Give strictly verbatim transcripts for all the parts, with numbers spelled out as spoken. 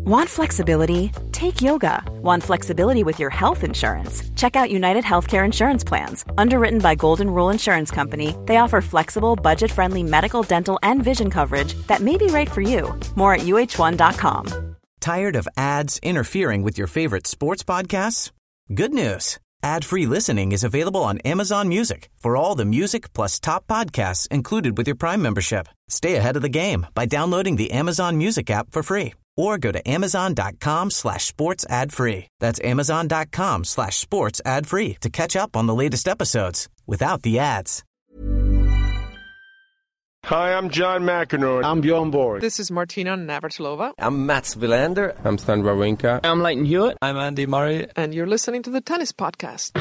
Want flexibility? Take yoga. Want flexibility with your health insurance? Check out United Healthcare Insurance Plans. Underwritten by Golden Rule Insurance Company, they offer flexible, budget-friendly medical, dental, and vision coverage that may be right for you. More at U H one dot com. Tired of ads interfering with your favorite sports podcasts? Good news. Ad-free listening is available on Amazon Music for all the music plus top podcasts included with your Prime membership. Stay ahead of the game by downloading the Amazon Music app for free or go to amazon.com slash sports ad free. That's amazon.com slash sports ad free to catch up on the latest episodes without the ads. Hi, I'm John McEnroe. I'm Bjorn Borg. This is Martina Navratilova. I'm Mats Wilander. I'm Stan Wawrinka. I'm Leighton Hewitt. I'm Andy Murray. And you're listening to the Tennis Podcast.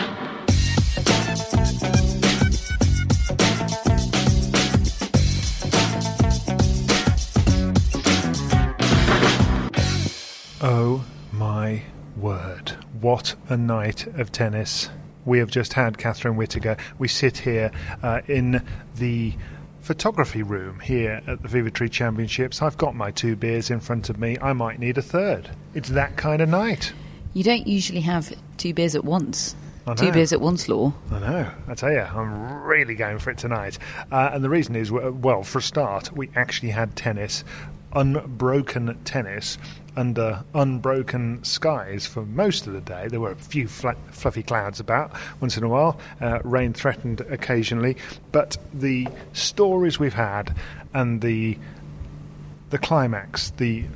Oh my word. What a night of tennis. We have just had Catherine Whittaker. We sit here uh, in the photography room here at the Fever-Tree Championships. I've got my two beers in front of me. I might need a third. It's that kind of night. You don't usually have two beers at once. I know. Two beers at once, Law. I know. I tell you, I'm really going for it tonight. Uh, and the reason is, well, for a start, we actually had tennis, unbroken tennis, under unbroken skies for most of the day. There were a few flat, fluffy clouds about once in a while. Uh, rain threatened occasionally. But the stories we've had and the the climax, the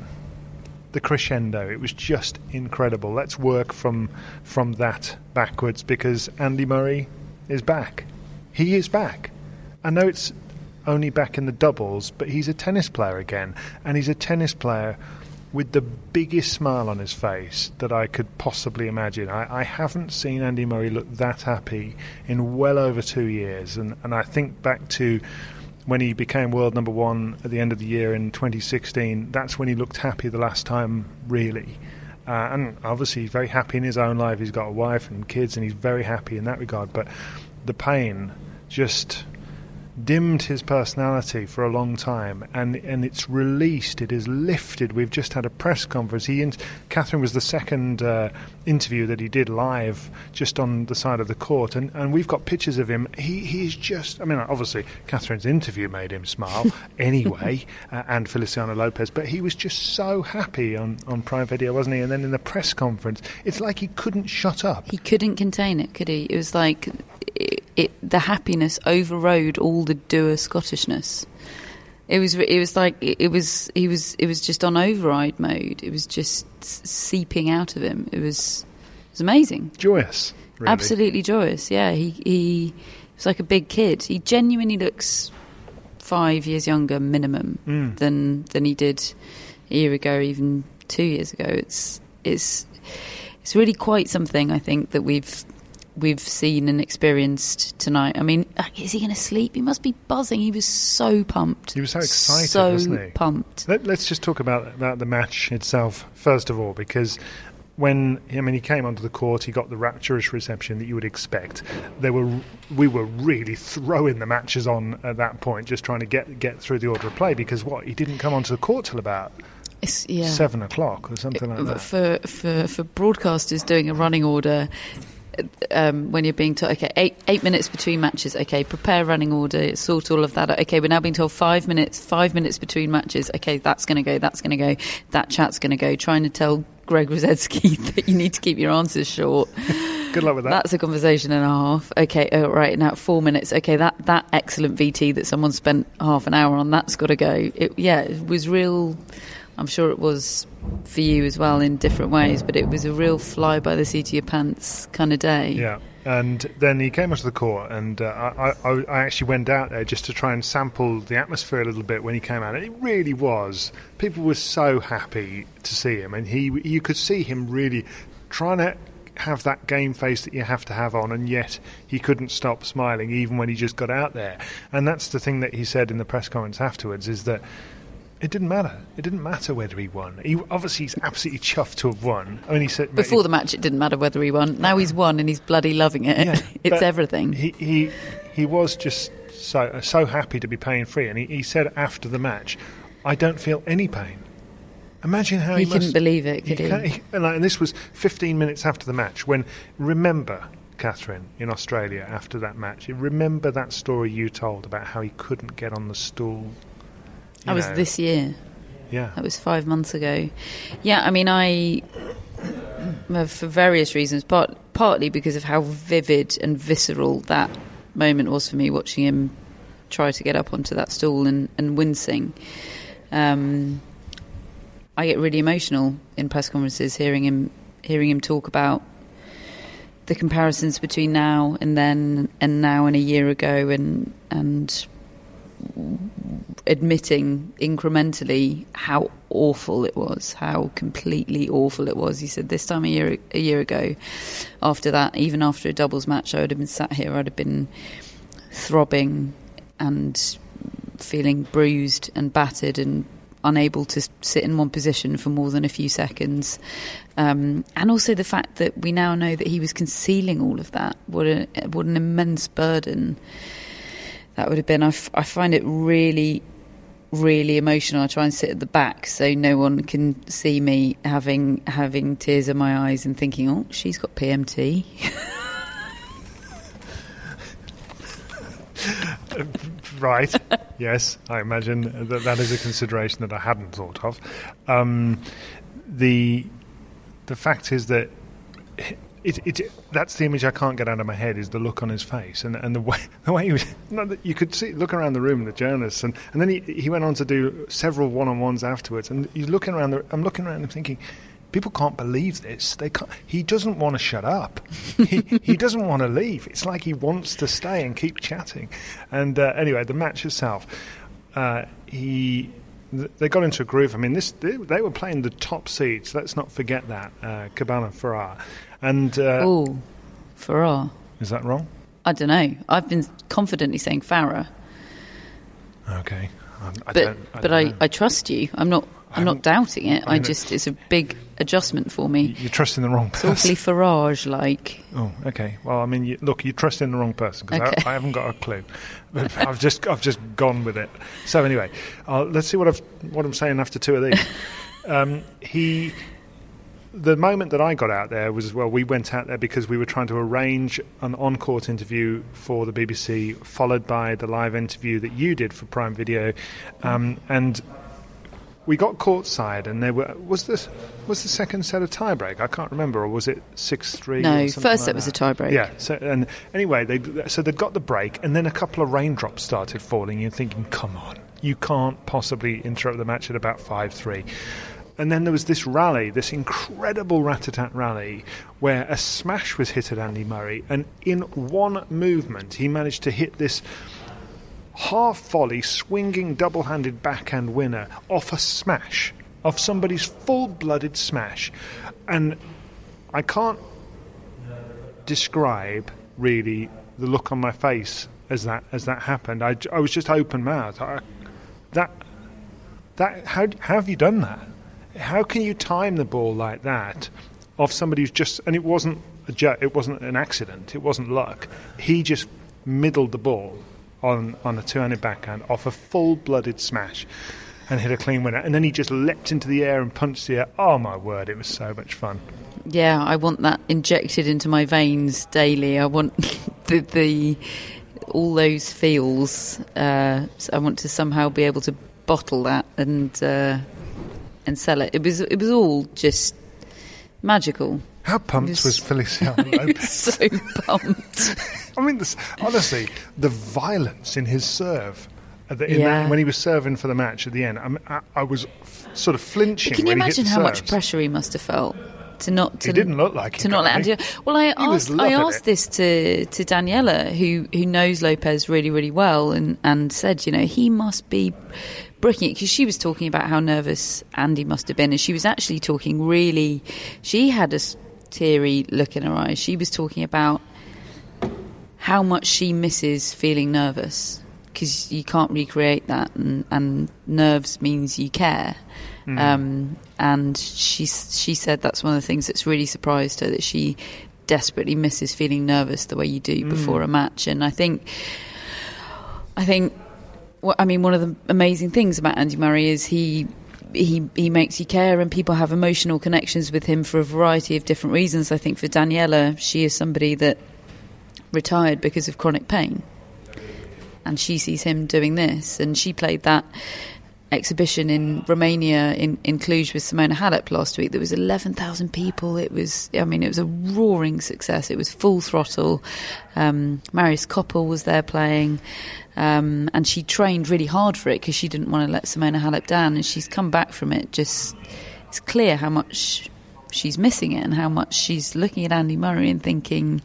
the crescendo, it was just incredible. Let's work from from that backwards, because Andy Murray is back. He is back. I know it's only back in the doubles, but he's a tennis player again, and he's a tennis player with the biggest smile on his face that I could possibly imagine. I, I haven't seen Andy Murray look that happy in well over two years, and, and I think back to when he became world number one at the end of the year in twenty sixteen. That's when he looked happy the last time, really. Uh, and obviously he's very happy in his own life. He's got a wife and kids, and he's very happy in that regard. But the pain just dimmed his personality for a long time, and and it's released, it is lifted. We've just had a press conference. He in, Catherine was the second uh, interview that he did live just on the side of the court, and, and we've got pictures of him. He he's just, I mean, obviously Catherine's interview made him smile anyway, uh, and Feliciano Lopez, but he was just so happy on, on Prime Video, wasn't he? And then in the press conference, it's like he couldn't shut up. He couldn't contain it, could he? It was like it, it, the happiness overrode all the dour Scottishness. It was it was like it, it was he was it was just on override mode. It was just seeping out of him. It was it was amazing, joyous, really. Absolutely joyous. Yeah, he he was like a big kid. He genuinely looks five years younger minimum mm. than than he did a year ago, even two years ago. It's it's it's really quite something, I think, that we've we've seen and experienced tonight. I mean, is he going to sleep? He must be buzzing. He was so pumped. He was so excited, so wasn't he? pumped. Let, let's just talk about about the match itself first of all, because when I mean he came onto the court, he got the rapturous reception that you would expect. There were we were really throwing the matches on at that point, just trying to get get through the order of play, because what he didn't come onto the court till about It's, yeah. seven o'clock or something like that. For for for broadcasters doing a running order. Um, when you're being told, okay, eight eight minutes between matches, okay, prepare running order, sort all of that out. Okay, we're now being told five minutes, five minutes between matches. Okay, that's going to go, that's going to go, that chat's going to go. Trying to tell Greg Rosetsky that you need to keep your answers short. Good luck with that. That's a conversation and a half. Okay, oh, right, now four minutes. Okay, that, that excellent V T that someone spent half an hour on, that's got to go. It, yeah, it was real. I'm sure it was for you as well in different ways, but it was a real fly by the seat of your pants kind of day. Yeah, and then he came onto the court, and uh, I, I, I actually went out there just to try and sample the atmosphere a little bit when he came out, and it really was. People were so happy to see him, and he you could see him really trying to have that game face that you have to have on, and yet he couldn't stop smiling even when he just got out there. And that's the thing that he said in the press conference afterwards, is that it didn't matter. It didn't matter whether he won. He obviously he's absolutely chuffed to have won. I mean, he said before he, the match it didn't matter whether he won. Now he's won and he's bloody loving it. Yeah, it's everything. He he he was just so so happy to be pain free, and he, he said after the match, "I don't feel any pain." Imagine how he, he, couldn't must, believe it, could he? he? Can't- he- And, like, and this was fifteen minutes after the match. When remember, Catherine, in Australia after that match, you remember that story you told about how he couldn't get on the stool. That was know. this year. Yeah, That was five months ago. Yeah, I mean, I, uh, for various reasons, part, partly because of how vivid and visceral that moment was for me, watching him try to get up onto that stool and, and wincing. Um, I get really emotional in press conferences hearing him hearing him talk about the comparisons between now and then, and now and a year ago, and and admitting incrementally how awful it was, how completely awful it was. He said this time a year a year ago, after that, even after a doubles match, I would have been sat here, I'd have been throbbing and feeling bruised and battered and unable to sit in one position for more than a few seconds. Um, and also the fact that we now know that he was concealing all of that. What, a, what an immense burden that would have been. I, f- I find it really, really emotional. I try and sit at the back so no one can see me having having tears in my eyes and thinking, oh, she's got P M T. right. Yes, I imagine that that is a consideration that I hadn't thought of. Um, the the fact is that it, it, it that's the image I can't get out of my head, is the look on his face and and the way the way he was. Not that you could see, look around the room, the journalists, and, and then he he went on to do several one-on-ones afterwards, and you're looking around. The, I'm looking around and thinking, people can't believe this. They can't. He doesn't want to shut up. he he doesn't want to leave. It's like he wants to stay and keep chatting. And uh, anyway, the match itself, uh, he th- they got into a groove. I mean, this they, they were playing the top seeds. Let's not forget that, uh, Cabana Ferrar. And uh, Oh, Farrar. is that wrong? I don't know. I've been confidently saying Farah, Okay, um, I but don't, I but don't I, know. I trust you. I'm not I'm not doubting it. I I know. just it's a big adjustment for me. You're trusting the wrong It's person. awfully Farage like. Oh, okay. Well, I mean, you, look, you trust in the wrong person because Okay. I, I haven't got a clue. But I've just, I've just gone with it. So anyway, uh, let's see what I've, what I'm saying after two of these. um, he, the moment that I got out there was, well, we went out there because we were trying to arrange an on-court interview for the B B C, followed by the live interview that you did for Prime Video, um, and. We got courtside, and there were was this was the second set a tiebreak? I can't remember, or was it six three? No, or something first like set was that? a tiebreak. Yeah. So and anyway, they so they'd got the break, and then a couple of raindrops started falling. You're thinking, come on, you can't possibly interrupt the match at about five three. And then there was this rally, this incredible rat-a-tat rally, where a smash was hit at Andy Murray, and in one movement, he managed to hit this half volley, swinging double-handed backhand winner off a smash, off somebody's full-blooded smash. And I can't describe really the look on my face as that as that happened. I, I was just open-mouthed. I, that that how how have you done that? How can you time the ball like that off somebody who's just, and it wasn't a ju- it wasn't an accident, it wasn't luck. He just middled the ball on, on a two-handed backhand off a full-blooded smash and hit a clean winner. And then he just leapt into the air and punched the air. Oh, my word, it was so much fun. Yeah, I want that injected into my veins daily. I want the, the all those feels. Uh, so I want to somehow be able to bottle that and uh, and sell it. It was it was all just magical. How pumped Yes. was Feliciano Lopez? So pumped. I mean, this, honestly, the violence in his serve at the, in Yeah. that, when he was serving for the match at the end, I, I, I was f- sort of flinching. Can you when imagine he hit how the much serves. pressure he must have felt to not to He didn't look like he to not got let any. Andy. Well, I He was asked I loving asked it. this to to Daniela, who who knows Lopez really really well, and and said, you know, he must be bricking it, because she was talking about how nervous Andy must have been, and she was actually talking really. She had a s- teary look in her eyes. She was talking about how much she misses feeling nervous, because you can't recreate that, and, and nerves means you care. Mm. Um, and she she said that's one of the things that's really surprised her, that she desperately misses feeling nervous the way you do Mm. before a match. And I think, I think, well, I mean, one of the amazing things about Andy Murray is he he he makes you care, and people have emotional connections with him for a variety of different reasons. I think for Daniela, she is somebody that retired because of chronic pain, and she sees him doing this, and she played that exhibition in Romania in, in Cluj with Simona Halep last week. There was eleven thousand people. It was, I mean, it was a roaring success. It was full throttle. Um, Marius Koppel was there playing, um, and she trained really hard for it because she didn't want to let Simona Halep down, and she's come back from it. Just, it's clear how much she's missing it and how much she's looking at Andy Murray and thinking,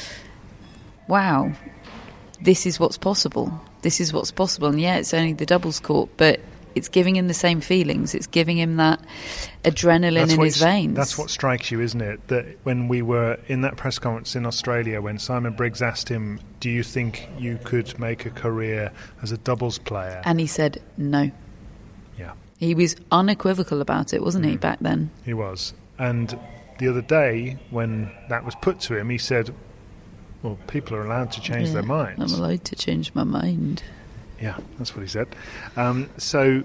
wow, this is what's possible. This is what's possible. And yeah, it's only the doubles court, but it's giving him the same feelings. It's giving him that adrenaline that's in his veins. That's what strikes you, isn't it? That when we were in that press conference in Australia, when Simon Briggs asked him, do you think you could make a career as a doubles player? And he said no. Yeah. He was unequivocal about it, wasn't mm. he, back then? He was. And the other day, when that was put to him, he said, well, people are allowed to change yeah, their minds. I'm allowed to change my mind. Yeah, that's what he said. Um, so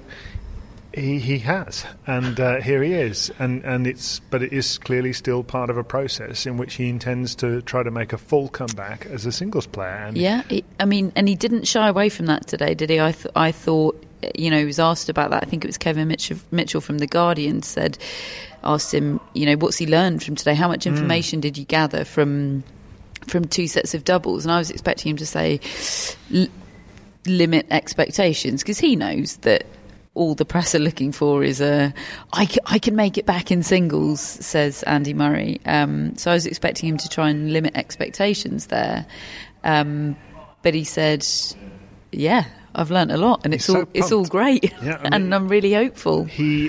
he he has, and uh, here he is, and and it's but it is clearly still part of a process in which he intends to try to make a full comeback as a singles player. And yeah, it, I mean, and he didn't shy away from that today, did he? I th- I thought, you know, he was asked about that. I think it was Kevin Mitchell, Mitchell from The Guardian said, asked him, you know, what's he learned from today? How much information mm. did you gather from from two sets of doubles? And I was expecting him to say, L- limit expectations, because he knows that all the press are looking for is a I can, I can make it back in singles, says Andy Murray. Um, so I was expecting him to try and limit expectations there, um, but he said, yeah, I've learnt a lot, and it's He's all so it's all great. Yeah, I mean, and I'm really hopeful. He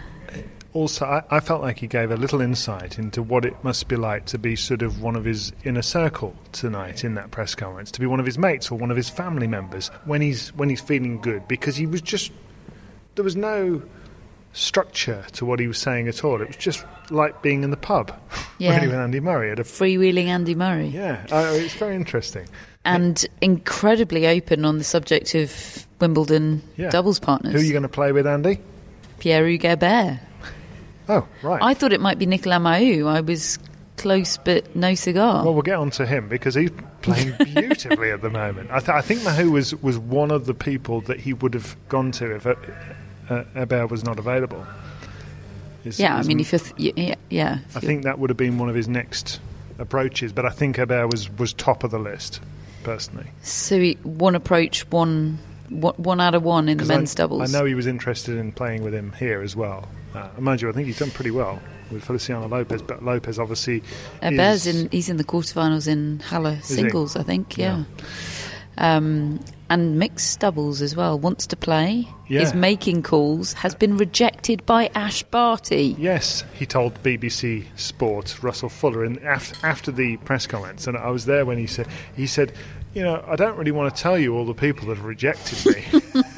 also, I, I felt like he gave a little insight into what it must be like to be sort of one of his inner circle tonight in that press conference, to be one of his mates or one of his family members when he's when he's feeling good, because he was just, there was no structure to what he was saying at all. It was just like being in the pub, yeah. really, with Andy Murray at a freewheeling Andy Murray. Yeah, uh, it's very interesting and incredibly open on the subject of Wimbledon yeah. doubles partners. Who are you going to play with, Andy? Pierre-Hugues Herbert. Oh, right. I thought it might be Nicolas Mahut. I was close, but no cigar. Well, we'll get on to him because he's playing beautifully at the moment. I, th- I think Mahut was, was one of the people that he would have gone to if uh, uh, Herbert was not available. His, yeah, his, I mean, if you're... Th- yeah, yeah I think that would have been one of his next approaches, but I think Herbert was, was top of the list, personally. So he, one approach, one... One out of one in the men's I, doubles. I know he was interested in playing with him here as well. Uh, mind you, I think he's done pretty well with Feliciano Lopez, but Lopez obviously Herbert's is... in, he's in the quarterfinals in Halle singles, he? I think, yeah. yeah. Um, and mixed doubles as well. Wants to play, yeah. is making calls, has been rejected by Ash Barty. Yes, he told B B C Sport, Russell Fuller, in, after, after the press comments, and I was there when he said, he said, you know, I don't really want to tell you all the people that have rejected me,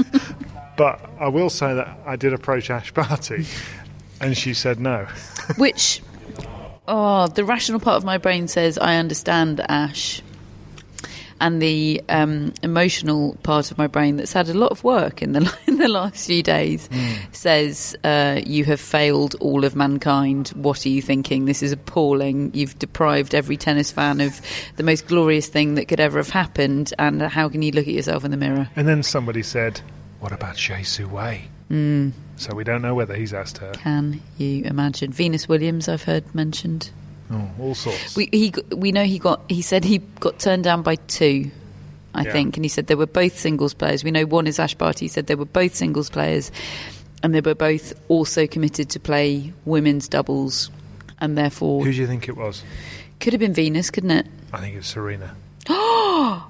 but I will say that I did approach Ash Barty, and she said no. Which, oh, the rational part of my brain says I understand Ash, and the um, emotional part of my brain that's had a lot of work in the in the last few days mm. says uh, you have failed all of mankind. What are you thinking? This is appalling. You've deprived every tennis fan of the most glorious thing that could ever have happened, and how can you look at yourself in the mirror? And then somebody said, what about Shea Su Wei? Mm. So we don't know whether he's asked her. Can you imagine? Venus Williams, I've heard mentioned. Oh, all sorts. We he we know he got. He said he got turned down by two, I yeah. think, and he said they were both singles players. We know one is Ash Barty. He said they were both singles players, and they were both also committed to play women's doubles, and therefore. Who do you think it was? Could have been Venus, couldn't it? I think it was Serena. Oh,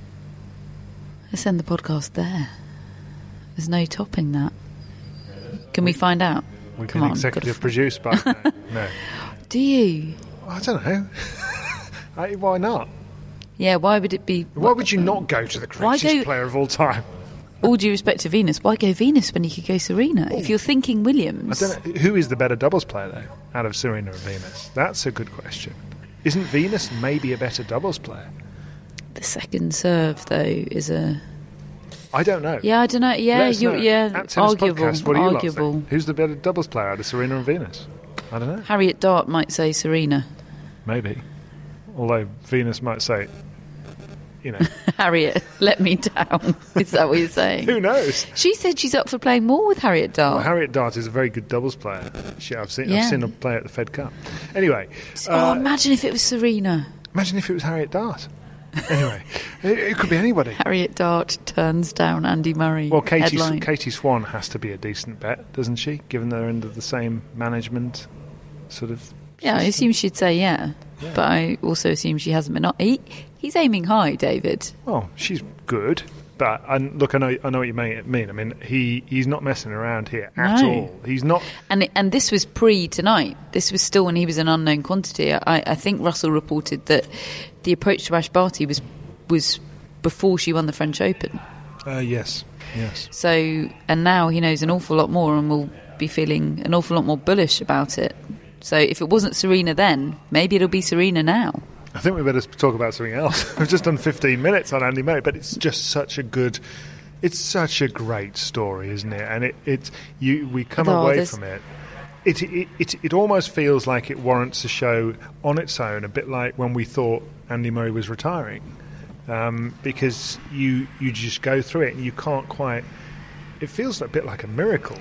let's end the podcast there. There's no topping that. Can we, we find out? We've Come been on, executive produced by no. no. Do you? I don't know. I, why not? Yeah, why would it be... Why would you not go to the greatest go, player of all time? All due respect to Venus, why go Venus when you could go Serena? Oh. If you're thinking Williams... I don't know. Who is the better doubles player, though, out of Serena and Venus? That's a good question. Isn't Venus maybe a better doubles player? The second serve, though, is a... I don't know. Yeah, I don't know. Yeah, Let us you, know. yeah, At Tennis arguable. Podcast, what do you lot arguable. think? Who's the better doubles player out of Serena and Venus? I don't know. Harriet Dart might say Serena. Maybe. Although Venus might say, you know. Harriet, let me down. Is that what you're saying? Who knows? She said she's up for playing more with Harriet Dart. Well, Harriet Dart is a very good doubles player. She, I've seen. Yeah. I've seen her play at the Fed Cup. Anyway, oh, uh, imagine if it was Serena. imagine if it was Harriet Dart. Anyway, it, it could be anybody. Harriet Dart turns down Andy Murray. Well, Katie, headline. Katie Swan has to be a decent bet, doesn't she? Given they're under the same management, sort of. Yeah, I assume she'd say yeah, Yeah. but I also assume she hasn't been. He, he's aiming high, David. Well, she's good, but and look, I know, I know what you mean. I mean, he, he's not messing around here at No. all. He's not. And and this was pre tonight. This was still when he was an unknown quantity. I, I think Russell reported that the approach to Ash Barty was was before she won the French Open. Uh, yes, yes. So and now he knows an awful lot more and will be feeling an awful lot more bullish about it. So if it wasn't Serena then, maybe it'll be Serena now. I think we better talk about something else. We've just done fifteen minutes on Andy Murray, but it's just such a good, it's such a great story, isn't it? And it, it you we come Oh, away there's- from it. It, it it it almost feels like it warrants a show on its own, a bit like when we thought Andy Murray was retiring, um, because you you just go through it and you can't quite. It feels a bit like a miracle.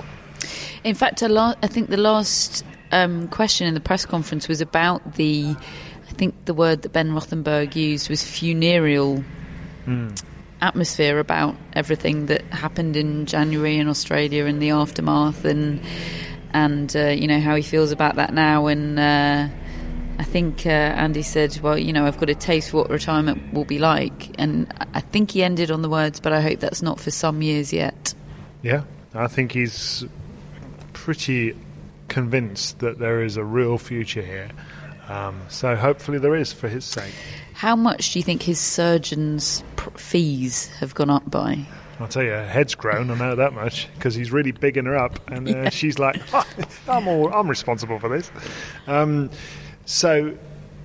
In fact, a lot, I think the last um, question in the press conference was about the, I think the word that Ben Rothenberg used was funereal Mm. atmosphere about everything that happened in January in Australia and the aftermath, and and uh, you know how he feels about that now. And uh, I think uh, Andy said, well, you know, I've got a taste for what retirement will be like, and I think he ended on the words, but I hope that's not for some years yet. Yeah, I think he's pretty convinced that there is a real future here. Um, so hopefully there is, for his sake. How much do you think his surgeon's pr- fees have gone up by? I'll tell you, her head's grown, I know that much, because he's really bigging her up, and uh, Yeah. she's like, oh, I'm all, I'm responsible for this. Um, so,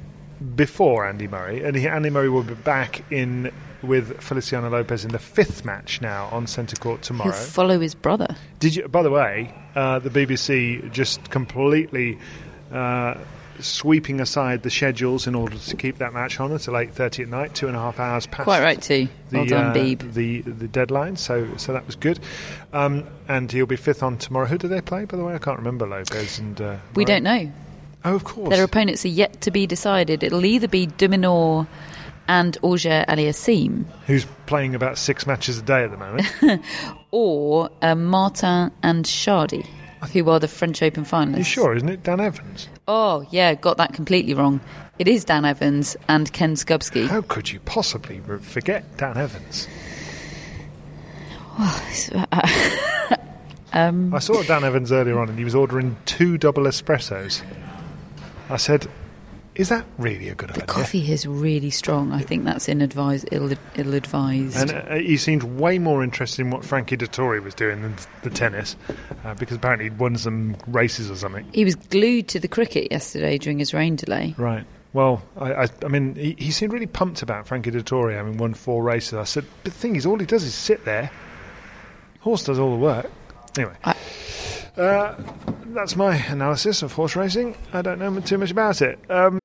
before Andy Murray, and he, Andy Murray will be back in with Feliciano Lopez in the fifth match now on centre court He'll tomorrow. follow his brother. Did you? By the way, uh, the B B C just completely uh, sweeping aside the schedules in order to keep that match on until eight thirty at night, two and a half hours past. Quite right too. The, Well done, uh, Beeb. the the deadline, so so that was good, um, and he'll be fifth on tomorrow. Who do they play, by the way? I can't remember. Lopez and uh, We Murray. don't know. Oh, of course. Their opponents are yet to be decided. It'll either be Duminor and Auger Aliassime, Who's playing about six matches a day at the moment? or uh, Martin and Shardy, who are the French Open finalists. You sure? Isn't it Dan Evans? Oh, yeah, got that completely wrong. It is Dan Evans and Ken Skubsky. How could you possibly re- forget Dan Evans? um, I saw Dan Evans earlier on, and he was ordering two double espressos. I said, "Is that really a good idea?" coffee is really strong. I think that's inadvised, ill, ill-advised. And uh, he seemed way more interested in what Frankie Dettori was doing than the tennis, uh, because apparently he'd won some races or something. He was glued to the cricket yesterday during his rain delay. Right. Well, I, I, I mean, he, he seemed really pumped about Frankie Dettori having won four races. I said, but the thing is, all he does is sit there. Horse does all the work. Anyway, I- uh, that's my analysis of horse racing. I don't know too much about it. Um,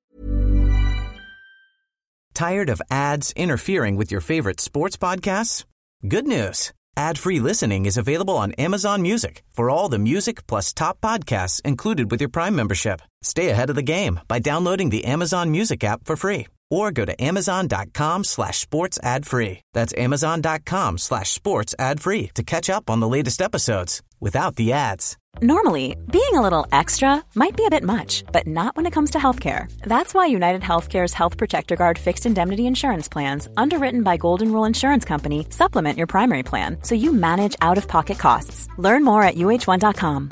Tired of ads interfering with your favorite sports podcasts? Good news. Ad-free listening is available on Amazon Music for all the music plus top podcasts included with your Prime membership. Stay ahead of the game by downloading the Amazon Music app for free or go to amazon.com slash sports ad free. That's amazon.com slash sports ad free to catch up on the latest episodes without the ads. Normally, being a little extra might be a bit much, but not when it comes to healthcare. That's why United Healthcare's Health Protector Guard fixed indemnity insurance plans, underwritten by Golden Rule Insurance Company, supplement your primary plan so you manage out-of-pocket costs. Learn more at U H one dot com.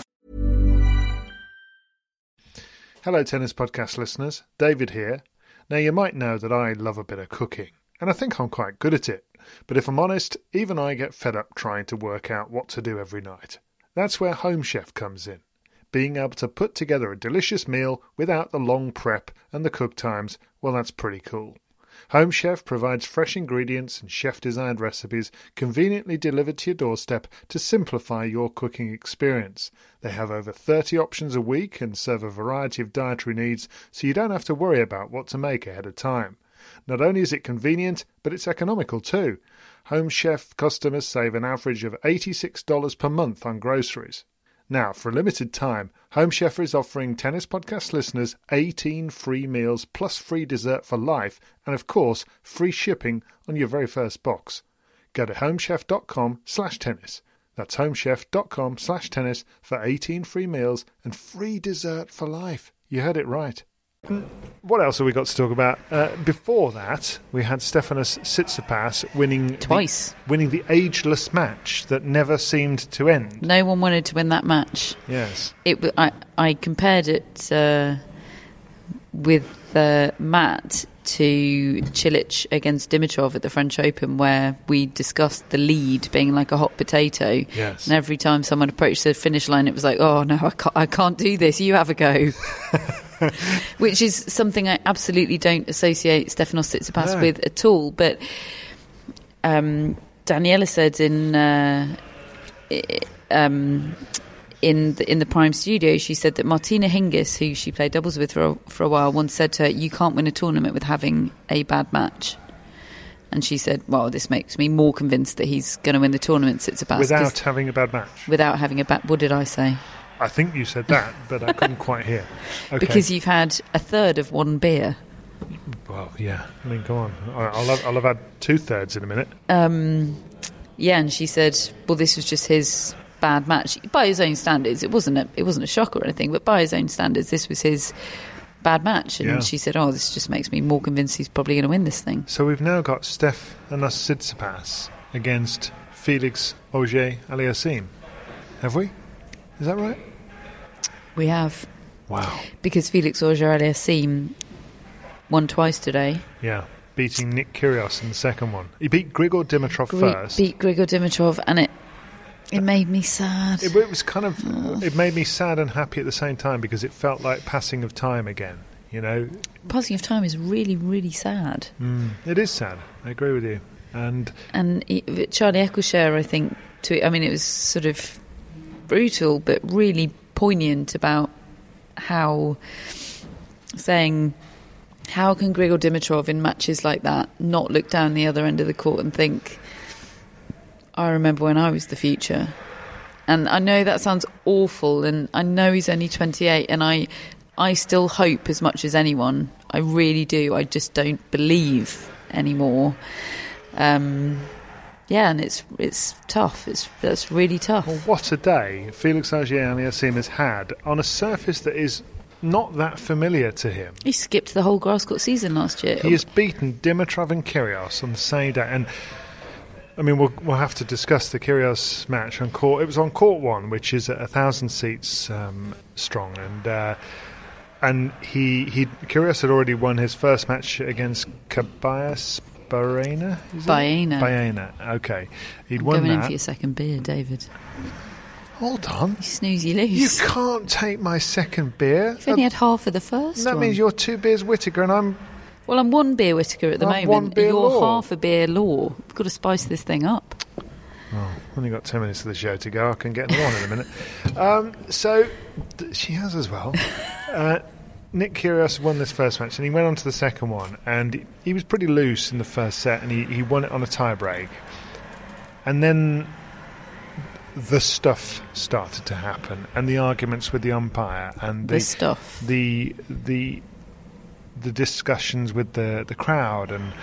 Hello, Tennis Podcast listeners. David here. Now, you might know that I love a bit of cooking, and I think I'm quite good at it. But if I'm honest, even I get fed up trying to work out what to do every night. That's where Home Chef comes in. Being able to put together a delicious meal without the long prep and the cook times, well, that's pretty cool. Home Chef provides fresh ingredients and chef-designed recipes conveniently delivered to your doorstep to simplify your cooking experience. They have over thirty options a week and serve a variety of dietary needs, so you don't have to worry about what to make ahead of time. Not only is it convenient, but it's economical too. Home Chef customers save an average of eighty-six dollars per month on groceries. Now, for a limited time, Home Chef is offering Tennis Podcast listeners eighteen free meals plus free dessert for life and, of course, free shipping on your very first box. Go to homechef.com slash tennis. That's homechef.com slash tennis for eighteen free meals and free dessert for life. You heard it right. What else have we got to talk about? Uh, before that, we had Stefanos Tsitsipas winning Twice. the, winning the ageless match that never seemed to end. No one wanted to win that match. Yes, It. w- I, I compared it uh, with uh, Matt to Cilic against Dimitrov at the French Open, where we discussed the lead being like a hot potato. Yes. And every time someone approached the finish line, it was like, oh no, I can't, I can't do this. You have a go. Which is something I absolutely don't associate Stefanos Tsitsipas No. with at all. But um, Daniela said in uh, i- um, in the, in the Prime Studio, she said that Martina Hingis, who she played doubles with for a, for a while, once said to her, "You can't win a tournament with having a bad match." And she said, "Well, this makes me more convinced that he's going to win the tournament, Tsitsipas, without 'cause- having a bad match. without having a bad." What did I say? I think you said that, but I couldn't quite hear. Okay. Because you've had a third of one beer. Well, yeah. I mean, come on. I- I'll have, I'll have had two thirds in a minute. Um, yeah, and she said, "Well, this was just his bad match by his own standards. It wasn't a, it wasn't a shock or anything, but by his own standards, this was his bad match." And Yeah. she said, "Oh, this just makes me more convinced he's probably going to win this thing." So we've now got Stefanos Tsitsipas against Felix Auger-Aliassime. Have we? Is that right? We have, Wow. because Felix Auger-Aliassime won twice today. Yeah. Beating Nick Kyrgios in the second one. He beat Grigor Dimitrov Gri- first. beat Grigor Dimitrov, and it it made me sad. It, it was kind of. It made me sad and happy at the same time because it felt like passing of time again. You know, Passing of time is really, really sad. mm, it is sad. I agree with you. And And he, Charlie Eccleshare, I think, to, I mean, it was sort of brutal, but really poignant about how, saying, how can Grigor Dimitrov in matches like that not look down the other end of the court and think, I remember when I was the future. And I know that sounds awful, and I know he's only twenty-eight, and I, I still hope as much as anyone. I really do. I just don't believe anymore. Um, yeah, and it's it's tough. It's that's really tough. well, what a day Felix Auger-Aliassime has had on a surface that is not that familiar to him. He skipped the whole grass court season last year. He has beaten Dimitrov and Kyrgios on the same day, and I mean we'll we'll have to discuss the Kyrgios match on court. It was on court one, which is a thousand seats um, strong, and uh, and he he Kyrgios had already won his first match against Caballas Baena. Is it? Baena. Baena. Okay, he'd won Going in that. for your second beer, David. Hold on. You snooze, you You lose. can't take my second beer. You've only had half of the first that one. means you're two beers Whittaker, and I'm. Well, I'm one beer Whittaker at the I'm moment. one beer You're Law. half a beer Law. We've got to spice this thing up. Oh, only got ten minutes of the show to go. I can get them on in a minute. Um, so th- she has as well. Uh, Nick Kyrgios won this first match, and he went on to the second one, and he, he was pretty loose in the first set, and he, he won it on a tie break. And then the stuff started to happen, and the arguments with the umpire, and the The stuff. the the the discussions with the, the crowd, and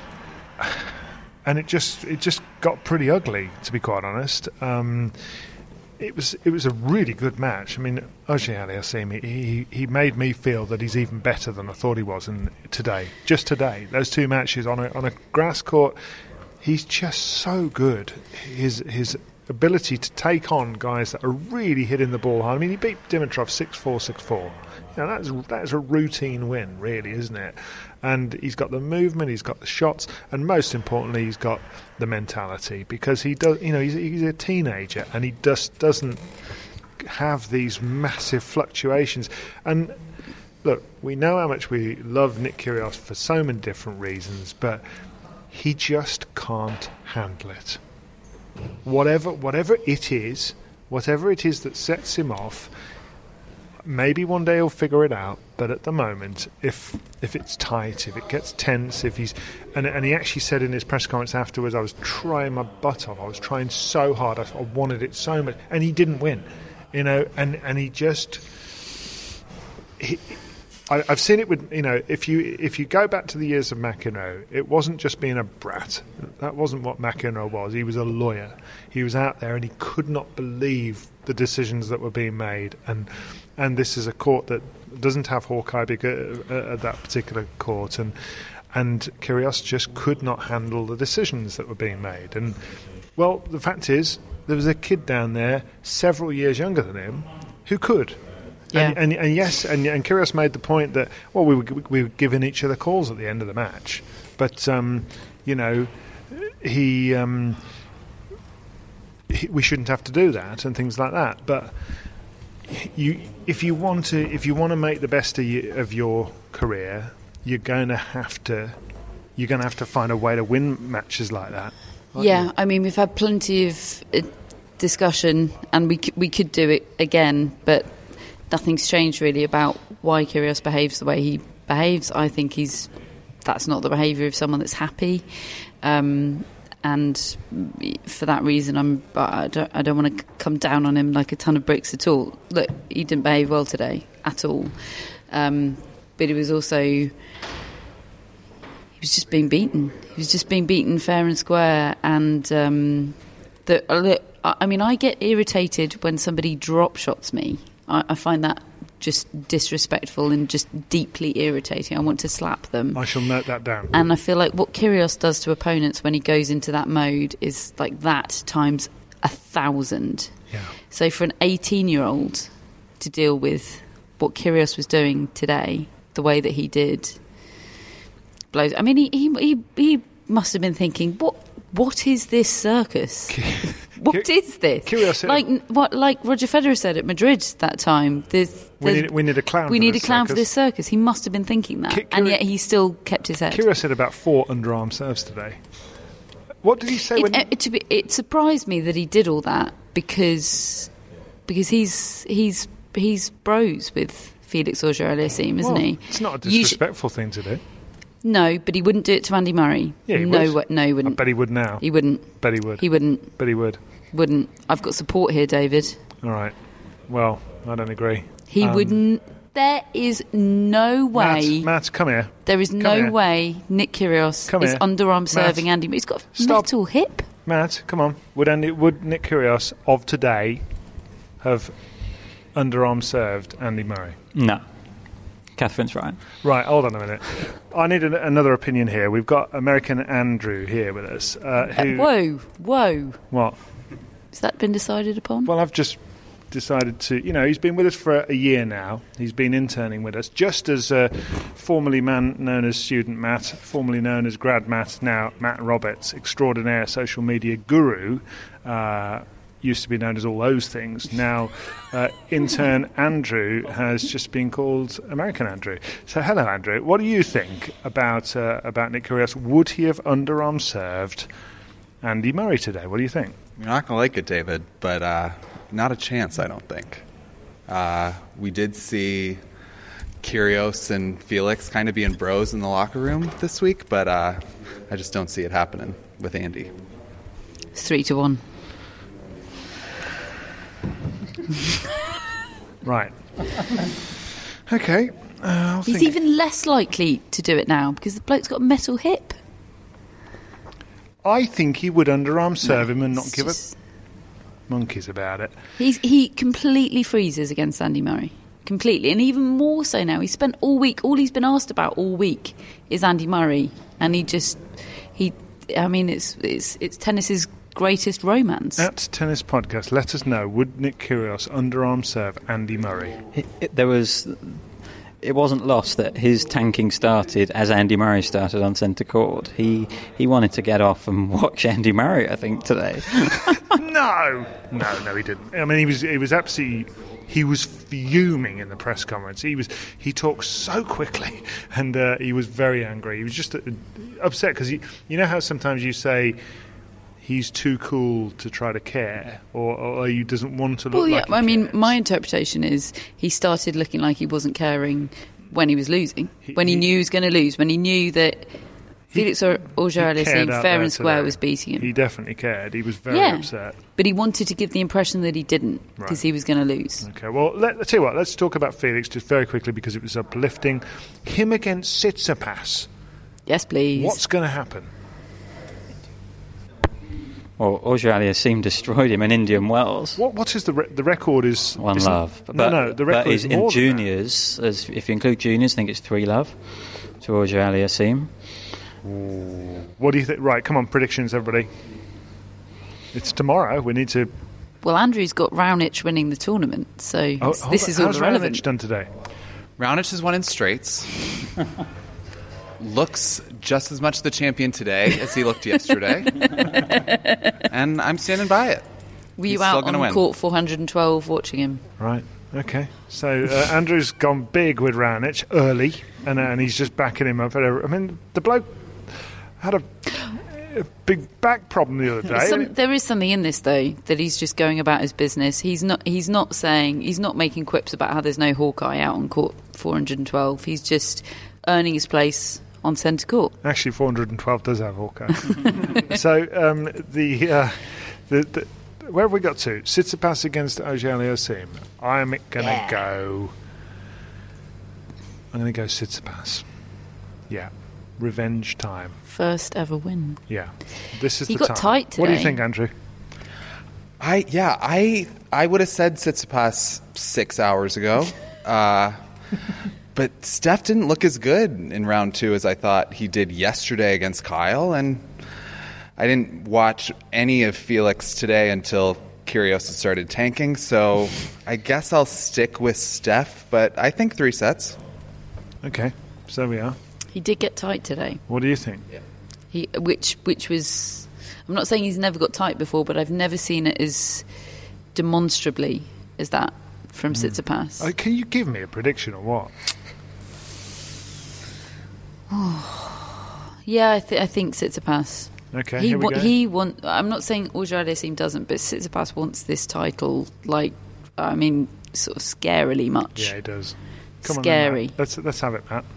and it just it just got pretty ugly, to be quite honest. Um, it was it was a really good match. I mean, Auger-Aliassime, he he made me feel that he's even better than I thought he was. And today, just today, those two matches on a on a grass court, he's just so good. His his ability to take on guys that are really hitting the ball hard. I mean, he beat Dimitrov six four, six four. You know, that's that's a routine win, really, isn't it? And he's got the movement, he's got the shots, and most importantly, he's got the mentality, because he does. You know, he's, he's a teenager, and he just doesn't have these massive fluctuations. And look, we know how much we love Nick Kyrgios for so many different reasons, but he just can't handle it. Whatever, whatever it is, whatever it is that sets him off, maybe one day he'll figure it out. But at the moment, if if it's tight, if it gets tense, if he's and and he actually said in his press conference afterwards, I was trying my butt off. I was trying so hard. I, I wanted it so much, and he didn't win. You know, and and he just. He, I, I've seen it with, you know, if you if you go back to the years of McEnroe, it wasn't just being a brat. That wasn't what McEnroe was. He was a lawyer. He was out there and he could not believe the decisions that were being made. And and this is a court that doesn't have Hawkeye big, uh, uh, at that particular court. And, and Kyrgios just could not handle the decisions that were being made. And, well, the fact is, there was a kid down there several years younger than him who could. Yeah. And, and, and yes, and, and Kyrgios made the point that, well, we were, we were giving each other calls at the end of the match. But, um, you know, he, um, he, we shouldn't have to do that and things like that. But you, if you want to, if you want to make the best of, you, of your career, you're going to have to, you're going to have to find a way to win matches like that. Yeah, you? I mean, we've had plenty of uh, discussion, and we c- we could do it again, but nothing's changed really about why Kyrgios behaves the way he behaves. I think he's that's not the behaviour of someone that's happy, um, and for that reason, I'm. I don't. I don't want to come down on him like a ton of bricks at all. Look, he didn't behave well today at all, um, but he was also. He was just being beaten. He was just being beaten fair and square, and um, the. Look, I mean, I get irritated when somebody drop shots me. I, I find that just disrespectful and just deeply irritating. I want to slap them. I shall note that down. And I feel like what Kyrgios does to opponents when he goes into that mode is like that times a thousand. Yeah. So for an eighteen-year-old to deal with what Kyrgios was doing today, the way that he did, blows. I mean, he he he, he must have been thinking, what what is this circus? What is this? Curiosity. Like what? Like Roger Federer said at Madrid that time. There's, we, there's, need, we need a clown. We for need this a clown circus. for this circus. He must have been thinking that, Ki- Kyrgi- and yet he still kept his head. Kyrgios had about four underarm serves today. What did he say? It, when it, to be, it surprised me that he did all that because because he's he's he's bros with Felix Auger-Aliassime, isn't well, he? It's not a You disrespectful thing to do. No, but he wouldn't do it to Andy Murray. Yeah, he no, would. wa- no, he I wouldn't. bet he would now. He wouldn't. Bet he would. He wouldn't. Bet he would. Wouldn't. I've got support here, David. All right. Well, I don't agree. He Um, wouldn't. There is no way. Matt, Matt, come here. There is Come no here. way Nick Kyrgios Come is here. underarm Matt. serving Andy. He's got a Stop. metal hip. Matt, come on. Would Andy, would Nick Kyrgios of today have underarm served Andy Murray? No. Catherine's right. Right, hold on a minute. I need an, another opinion here. We've got American Andrew here with us. Uh, Uh, who, whoa, whoa. What? Has that been decided upon? Well, I've just decided to, you know, he's been with us for a year now. He's been interning with us, just as uh, formerly man known as Student Matt, formerly known as Grad Matt, now Matt Roberts, extraordinaire social media guru, uh, used to be known as all those things. Now, uh, intern Andrew has just been called American Andrew. So, hello, Andrew. What do you think about uh, about Nick Kyrgios? Would he have underarm served Andy Murray today? What do you think? You're not going to like it, David, but uh, not a chance, I don't think. Uh, we did see Kyrgios and Felix kind of being bros in the locker room this week, but uh, I just don't see it happening with Andy. It's three to one. Right. Okay. Uh, I'll He's think. even less likely to do it now because the bloke's got a metal hip. I think he would underarm serve No, him and not it's give just- a monkeys about it. He's, he completely freezes against Andy Murray. Completely. And even more so now. He spent all week, all he's been asked about all week is Andy Murray. And he just, he, I mean, it's it's it's tennis's greatest romance. At Tennis Podcast, let us know, would Nick Kyrgios underarm serve Andy Murray? It, it, there was... It wasn't lost that his tanking started as Andy Murray started on centre court. He he wanted to get off and watch Andy Murray, I think, today. No! No, no, he didn't. I mean, he was he was absolutely he was fuming in the press conference. He was he talked so quickly, and uh, he was very angry. He was just uh, upset because you know how sometimes you say he's too cool to try to care, or, or he doesn't want to look well, yeah, like he I mean, cares. my interpretation is he started looking like he wasn't caring when he was losing, He- when he, he- knew he was going to lose, when he knew that Felix or He Auger-Aliassime cared out fair there and square today. was beating him. He definitely cared. He was very yeah, upset. but he wanted to give the impression that he didn't because Right. he was going to lose. Okay, well, let, let's tell you what. Let's talk about Felix just very quickly because it was uplifting. Him against Tsitsipas. Yes, please. What's going to happen? Well, Auger-Aliassime destroyed him in Indian Wells. What what is the re- the record? Is One isn't- love. No, but, no. The but record is is in more than that. juniors. As if you include juniors, I think it's three love to Auger-Aliassime. What do you think? Right, come on, predictions, everybody. It's tomorrow. We need to. Well, Andrew's got Raonic winning the tournament, so Oh, this hold is on. all How's irrelevant. Raonic done today? Raonic has won in straights. Looks just as much the champion today as he looked yesterday. And I'm standing by it. Were He's you still out gonna on win. court four hundred twelve watching him? Right. Okay. So uh, Andrew's gone big with Raonic early, and, uh, and he's just backing him up. I mean, the bloke had a, a big back problem the other day. Some, there is something in this, though, that he's just going about his business. He's not. He's not saying. He's not making quips about how there's no Hawkeye out on court four hundred twelve. He's just earning his place on centre court. Actually, four hundred twelve does have Hawkeye. So um, the, uh, the the where have we got to? Tsitsipas against Auger-Aliassime. I'm gonna Yeah. go. I'm gonna go Tsitsipas. Yeah, revenge time. First ever win. Yeah, this is He the got time. tight What do you today. think, Andrew? I yeah, I I would have said Tsitsipas six hours ago. Uh, but Steph didn't look as good in round two as I thought he did yesterday against Kyle, and I didn't watch any of Felix today until Kyrgios started tanking, so I guess I'll stick with Steph, but I think three sets. Okay, so there we are. He did get tight today. What do you think? He, which which was. I'm not saying he's never got tight before, but I've never seen it as demonstrably as that from Hmm. Tsitsipas. Uh, can you give me a prediction or what? Yeah, I, th- I think Tsitsipas. Okay, he here we wa- go. he want. I'm not saying Auger-Aliassime doesn't, but Tsitsipas wants this title. Like, I mean, sort of scarily much. Yeah, he does. Come Scary. on, then, Matt. Let's let's have it, Matt.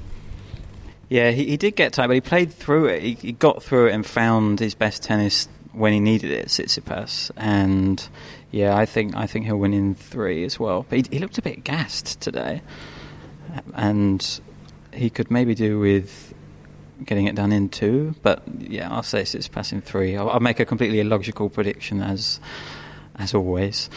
Yeah, he, he did get tight, but he played through it. He, he got through it and found his best tennis when he needed it, Tsitsipas. And yeah, I think I think he'll win in three as well. But he, he looked a bit gassed today, and he could maybe do with getting it done in two. But yeah, I'll say Tsitsipas in three. I'll, I'll make a completely illogical prediction as as always.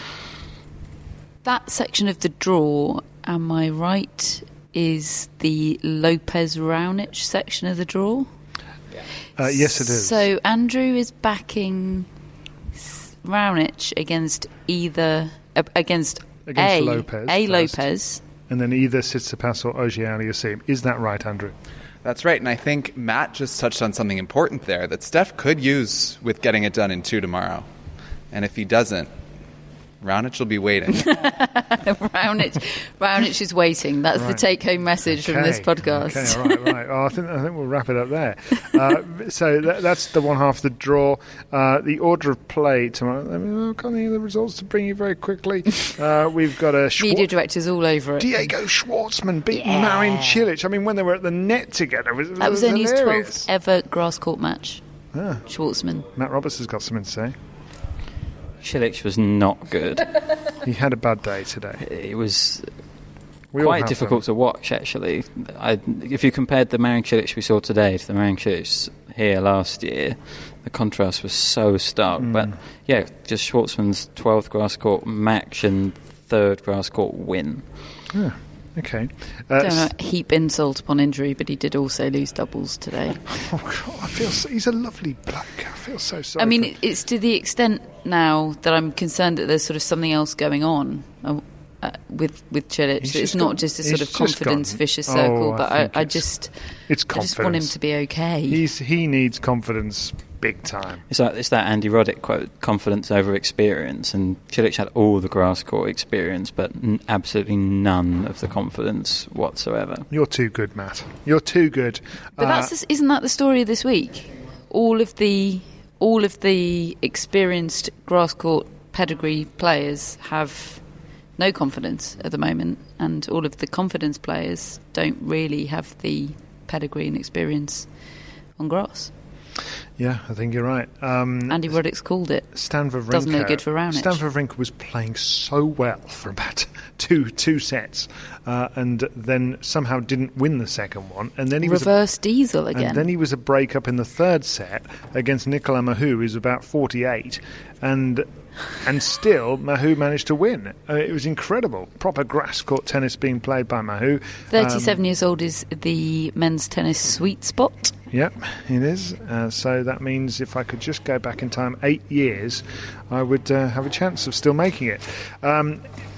That section of the draw, am I right, is the Lopez-Raonic section of the draw? Uh, yes, it is. So Andrew is backing S- Raonic against either uh, against, Against A, Lopez A first. Lopez. And then either Tsitsipas or Auger-Aliassime. Is that right, Andrew? That's right, and I think Matt just touched on something important there that Steph could use with getting it done in two tomorrow. And if he doesn't, Raonic will be waiting. Raonic, Raonic is waiting. That's the Right. take-home message from this Okay, podcast. Okay, all right, right. Oh, I think I think we'll wrap it up there. Uh, so that, that's the one half of the draw. Uh, the order of play tomorrow. I mean, I've got any of the results to bring you very quickly. Uh, we've got a Schwar- Media directors all over it. Diego Schwartzman beat Yeah. Marin Cilic. I mean, when they were at the net together, it was, it That was was only his hilarious. twelfth ever grass court match. Ah. Schwartzman. Matt Roberts has got something to say. Cilic was not good. He had a bad day today. It was We all quite have difficult them. to watch, actually. I, if you compared the Marin Cilic we saw today to the Marin Cilic here last year, the contrast was so stark. Mm. But yeah, just Schwartzman's twelfth grass court match and third grass court win. Yeah. Okay. Uh, Don't know, heap insult upon injury, but he did also lose doubles today. oh, God, I feel so, he's a lovely bloke. I feel so sorry. I mean, for it- it's to the extent now that I'm concerned that there's sort of something else going on uh, uh, with with Cilic. He's It's just not gone- just a he's sort of just confidence gone- vicious Oh, circle, I but I, think I it's- just it's I just want him confidence. to be okay. He's he needs confidence big time. It's that, it's that Andy Roddick quote, confidence over experience, and Cilic had all the grass court experience, but n- absolutely none of the confidence whatsoever. You're too good, Matt. You're too good. But Uh, that's the, isn't that the story of this week? All of the all of the experienced grass court pedigree players have no confidence at the moment, and all of the confidence players don't really have the pedigree and experience on grass. Yeah, I think you're right. Um, Andy Roddick's called it. Stan Wawrinka, Doesn't look good for Raonic. Stan Wawrinka was playing so well for about two two sets, uh, and then somehow didn't win the second one. And then he Reverse was a, diesel again. And then he was a break up in the third set against Nicolas Mahut, who's about forty-eight, and and still Mahut managed to win. Uh, it was incredible. Proper grass court tennis being played by Mahut. thirty-seven Um, years old is the men's tennis sweet spot. Yep, it is. Uh, so that means if I could just go back in time eight years, I would uh, have a chance of still making it. Um,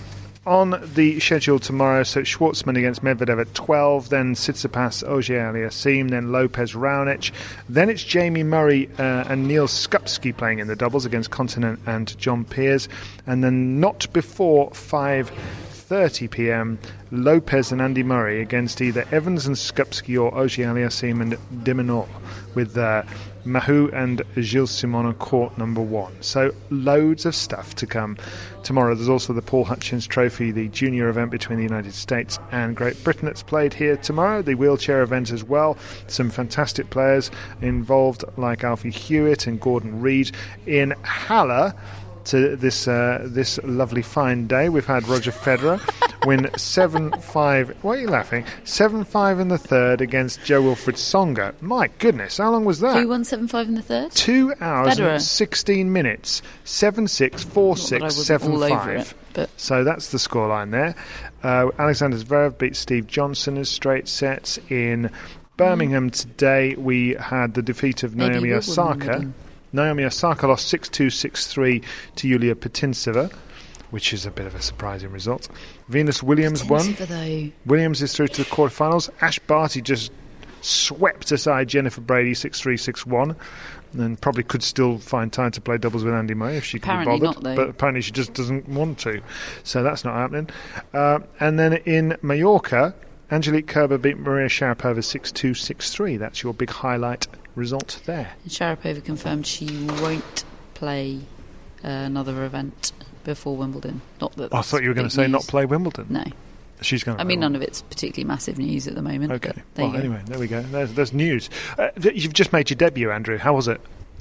on the schedule tomorrow, so it's Schwartzman against Medvedev at twelve, then Tsitsipas, Auger-Aliassime, then Lopez-Raonic. Then it's Jamie Murray uh, and Neil Skupski playing in the doubles against Continent and John Peers. And then not before five thirty p.m, Lopez and Andy Murray against either Evans and Skupski or Auger-Aliassime and de Minaur, with uh, Mahut and Gilles Simon on court number one. So loads of stuff to come tomorrow. There's also the Paul Hutchins Trophy, the junior event between the United States and Great Britain that's played here tomorrow. The wheelchair event as well. Some fantastic players involved like Alfie Hewitt and Gordon Reid. In Halle, to this uh, this lovely fine day, we've had Roger Federer win seven five. Why are you laughing? seven five in the third against Joe Wilfried Tsonga. My goodness, how long was that? Who won seven five in the third? Two hours Federer. and sixteen minutes. seven six, four six, seven five. But So that's the scoreline there. Uh, Alexander Zverev beat Steve Johnson in straight sets. In Birmingham mm. today, we had the defeat of Maybe Naomi Osaka. Naomi Osaka lost six two, six three to Yulia Putintseva, which is a bit of a surprising result. Venus Williams won. Though. Williams is through to the quarterfinals. Ash Barty just swept aside Jennifer Brady six three, six one, and probably could still find time to play doubles with Andy Murray if she could Apparently be bothered. not, though. But apparently she just doesn't want to. So that's not happening. Uh, and then in Mallorca, Angelique Kerber beat Maria Sharapova six two, six three. That's your big highlight result there. And Sharapova confirmed she won't play uh, another event before Wimbledon. Not that. I thought you were going to say news. not play Wimbledon. No. She's going to I mean, none of it's particularly massive news at the moment. Okay. But there Well, you go. anyway, there we go. There's, there's news. Uh, th- you've just made your debut, Andrew. How was it?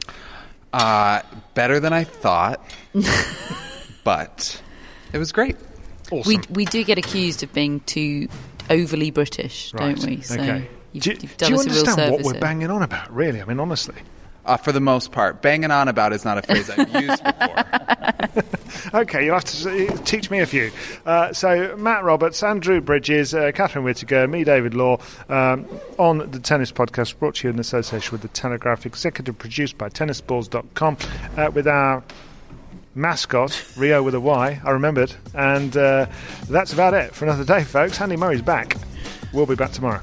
Uh, better than I thought, but it was great. Awesome. We we do get accused of being too overly British, Right. don't we? So okay. you've, do, you've done do you us a real understand what service we're here. banging on about, really? I mean, honestly. Uh, for the most part, banging on about is not a phrase I've used before. Okay, you'll have to s- teach me a few. Uh, so, Matt Roberts, Andrew Bridges, uh, Catherine Whittaker, me, David Law, um, on the Tennis Podcast, brought to you in association with The Telegraph, executive produced by tennis balls dot com, uh, with our mascot, Rio with a Y, I remembered. And uh, that's about it for another day, folks. Andy Murray's back. We'll be back tomorrow.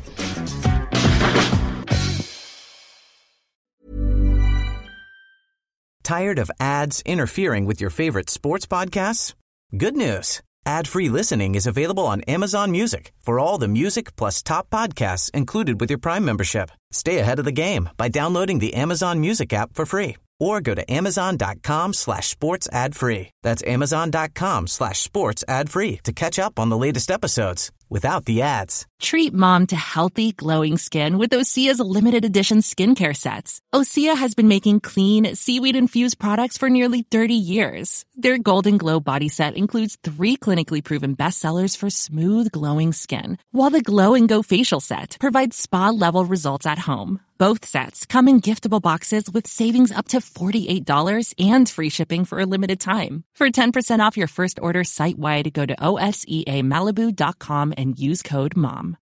Tired of ads interfering with your favorite sports podcasts? Good news. Ad-free listening is available on Amazon Music for all the music plus top podcasts included with your Prime membership. Stay ahead of the game by downloading the Amazon Music app for free or go to amazon.com slash sports ad free. That's amazon.com slash sports ad free to catch up on the latest episodes without the ads. Treat mom to healthy, glowing skin with Osea's limited edition skincare sets. Osea has been making clean, seaweed-infused products for nearly thirty years. Their Golden Glow body set includes three clinically proven bestsellers for smooth, glowing skin, while the Glow and Go facial set provides spa-level results at home. Both sets come in giftable boxes with savings up to forty-eight dollars and free shipping for a limited time. For ten percent off your first order site-wide, go to O S E A Malibu dot com and use code MOM.